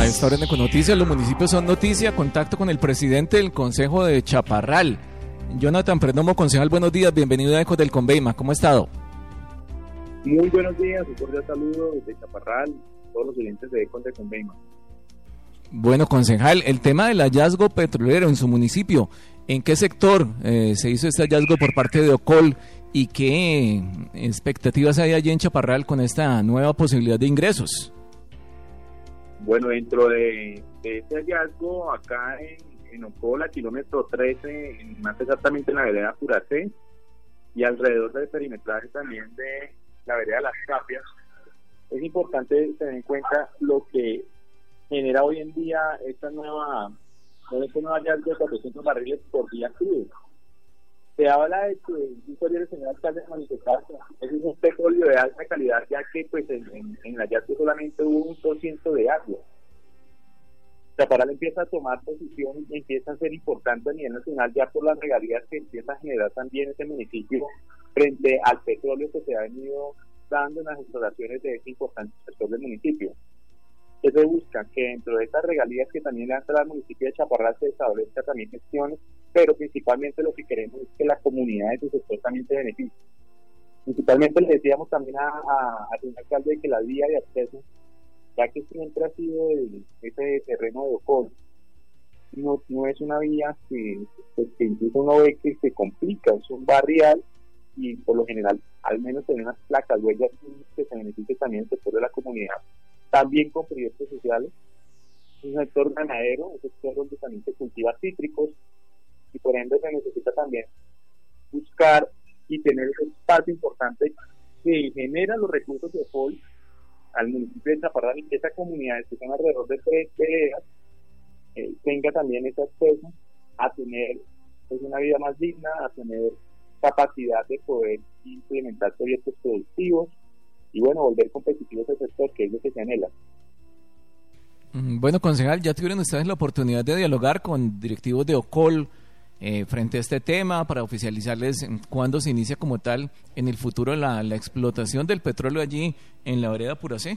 A esta hora en Econoticias, los municipios son noticia. Contacto con el presidente del Consejo de Chaparral, Jonathan Perdomo. Concejal, buenos días, bienvenido a Ecos del Conveima. ¿Cómo ha estado? Muy buenos días, un cordial saludo desde Chaparral, todos los oyentes de Ecos del Conveima. Bueno, concejal, el tema del hallazgo petrolero en su municipio, ¿en qué sector se hizo este hallazgo por parte de OCOL y qué expectativas hay allí en Chaparral con esta nueva posibilidad de ingresos? Bueno, dentro de este hallazgo, acá en Ocola, kilómetro 13, más exactamente en la vereda Puracé, y alrededor del perimetraje también de la vereda Las Capias, es importante tener en cuenta lo que genera hoy en día este nuevo hallazgo de 400 barriles por día crudo. Se habla de que un colega señor alcalde de manifestarse, ese es un petróleo de alta calidad, ya que pues en el hallazgo solamente hubo 1% de agua. Chaparral empieza a tomar posición y empieza a ser importante a nivel nacional ya por las regalías que empieza a generar también ese municipio frente al petróleo que se ha venido dando en las exploraciones de este importante sector del municipio. Que se busca que dentro de estas regalías que también le dan al municipio de Chaparral se establezca también gestiones, pero principalmente lo que queremos es que la comunidad de ese sector también se beneficie. Principalmente le decíamos también al señor alcalde que la vía de acceso, ya que siempre ha sido ese terreno de Ocol, no es una vía que incluso uno ve que se complica, es un barrial y por lo general al menos tener unas placas, huellas que se beneficie también el sector de la comunidad, también con proyectos sociales. Es un sector ganadero, un sector donde también se cultiva cítricos y por ende se necesita también buscar y tener ese espacio importante que genera los recursos de Ocol al municipio de Chaparral, y que esa comunidad, que son alrededor de 3 veredas, tenga también ese acceso a tener pues, una vida más digna, a tener capacidad de poder implementar proyectos productivos y bueno, volver competitivos el sector, que es lo que se anhela. Bueno, concejal, ya tuvieron ustedes la oportunidad de dialogar con directivos de OCOL frente a este tema para oficializarles cuándo se inicia como tal en el futuro la explotación del petróleo allí en la vereda Puracé.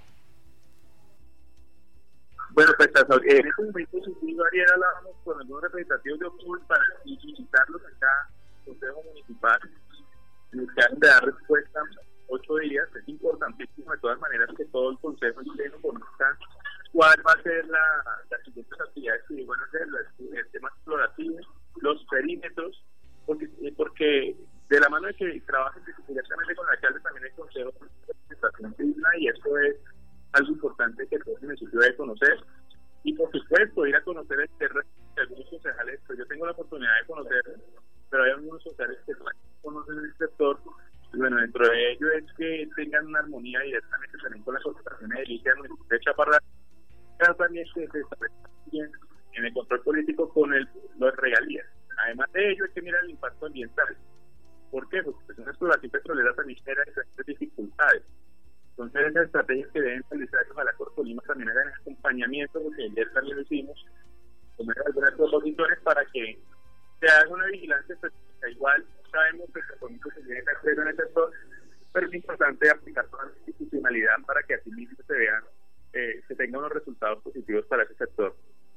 Bueno, pues en este momento ayer hablábamos con algunos representativos de OCOL para visitarlos acá en el Consejo Municipal, que han de dar respuesta 8 días. Es importantísimo de todas maneras que todo el Consejo Chileno conozca cuál va a ser las siguientes actividades que van a hacer, el tema explorativo, los perímetros, porque de la mano de que trabajen directamente con el alcalde también el Consejo de Representación Digna, y eso es algo importante que todo el municipio debe conocer. Y por supuesto ir a conocer el terreno de algunos concejales, pues yo tengo la oportunidad de conocer, pero hay algunos concejales que no conocen el sector. Y bueno, dentro de ello es que tengan una armonía directamente también con las corporaciones de liga del municipio de Chaparral, pero también que se establezca bien en el control político con los regalías. Además de ello hay que mirar el impacto ambiental. ¿Por qué? Porque pues, una exploración petrolera también genera diferentes dificultades. Entonces esas estrategias que deben realizar, ojalá Corpolima también hagan acompañamiento, porque ayer también lo hicimos, con algunas propositores para que se haga una vigilancia específica. Igual sabemos que el compromiso se tiene que hacer en el sector, pero es importante aplicar toda la institucionalidad para que así mismo se vean, se tengan unos resultados positivos para ese sector.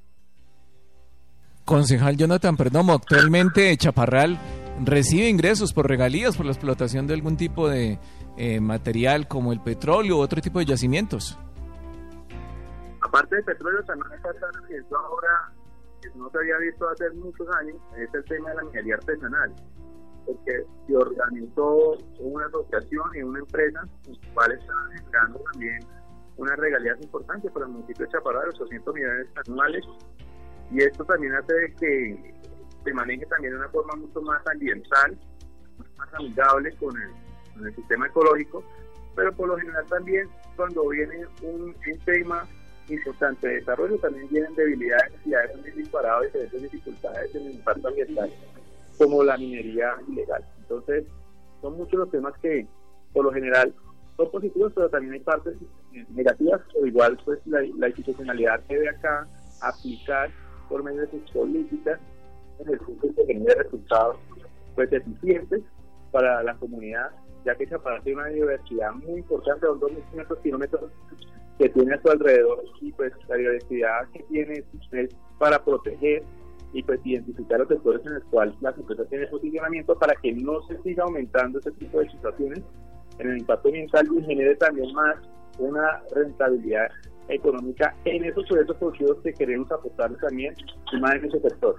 Concejal Jonathan Perdomo, actualmente Chaparral recibe ingresos por regalías por la explotación de algún tipo de material como el petróleo u otro tipo de yacimientos. Aparte del petróleo, también está esto ahora que no se había visto hace muchos años, es el tema de la minería artesanal, porque se organizó una asociación y una empresa, los cuales están generando también unas regalías importantes para el municipio de Chaparral, 800 millones anuales, y esto también hace de que se maneje también de una forma mucho más ambiental, mucho más amigable con el sistema ecológico, pero por lo general también cuando viene un tema importante de desarrollo también vienen debilidades y hay también disparado diferentes dificultades en el impacto ambiental, como la minería ilegal. Entonces son muchos los temas que por lo general son positivos, pero también hay partes negativas, o igual pues la institucionalidad debe acá aplicar por medio de sus políticas que genere resultados pues eficientes para la comunidad, ya que Chaparral tiene una diversidad muy importante, son 2.500 kilómetros que tiene a su alrededor, y pues la biodiversidad que tiene es para proteger y pues identificar los sectores en los cuales las empresas tienen posicionamiento para que no se siga aumentando este tipo de situaciones en el impacto ambiental y genere también más una rentabilidad económica en esos proyectos productivos que queremos apostar también y más en ese sector.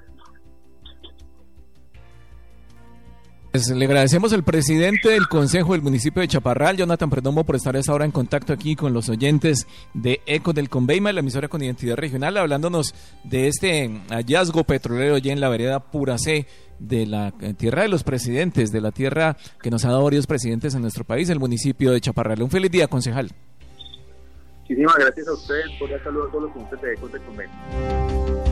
Pues le agradecemos al presidente del Consejo del municipio de Chaparral, Jonathan Perdomo, por estar a esta hora en contacto aquí con los oyentes de Ecos del Conveima, la emisora con identidad regional, hablándonos de este hallazgo petrolero allí en la vereda Puracé de la tierra de los presidentes, de la tierra que nos ha dado varios presidentes en nuestro país, el municipio de Chaparral. Un feliz día, concejal. Muchísimas gracias a ustedes, por el saludo a todos los oyentes de Ecos del Conveima.